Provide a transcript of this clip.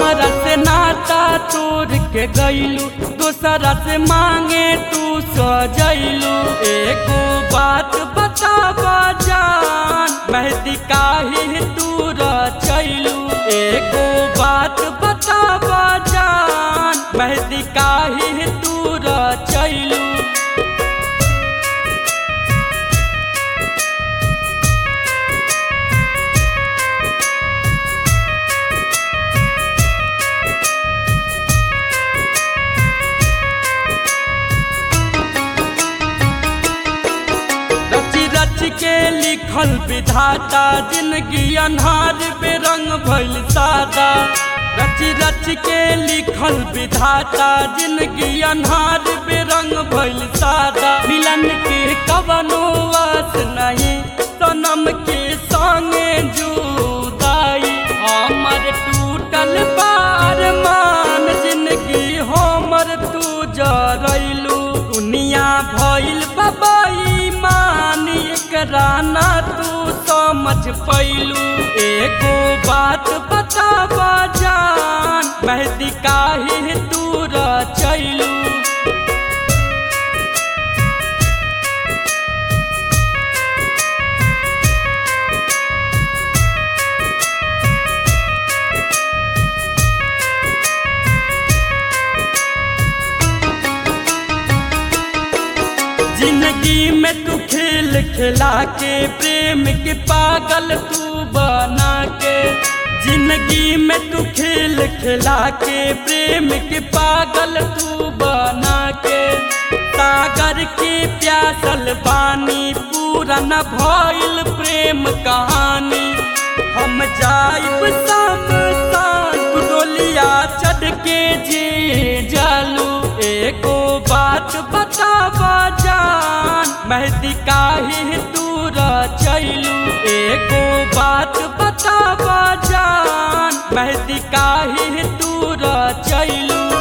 हमरा से नाता तोड़ के गईलू, दूसरा से मांगे तू सजैलू। एको बात बतावा जान, मेहंदी काहे तू रचैलू। एको बात बतावा जान, मेहंदी काहे तू रचैलू। के लिखल विधाता जिंदगी अन्हार बेरंग भइल सादा। रच रच के लिखल विधाता जिंदगी अन्हार बेरंग भइल सादा। मिलन के कवनो आस नहीं, सनम के संगे जुदाई। हमर टूटल बार मान जिंदगी हमर तू जरैलू। दुनिया भइल बबाई मान, एकरा ना तू समझ पैलू। एको बात बतावा जान, मेहंदी काहे तू रचैलू। जिंदगी में तू खेल खिला के, प्रेम के पागल तू बना के। जिंदगी में तू खेल खिला के, प्रेम के पागल तू बना के। सागर के प्यासल पानी, पूरा न भइल प्रेम कहानी। हम जाइब शमशान, तू डोलिया चढ़ के जे जालू। एको बात बतावा जान, मेहंदी काहे तू रचैलू। एको बात बतावा जान, मेहंदी काहे तू रचैलू।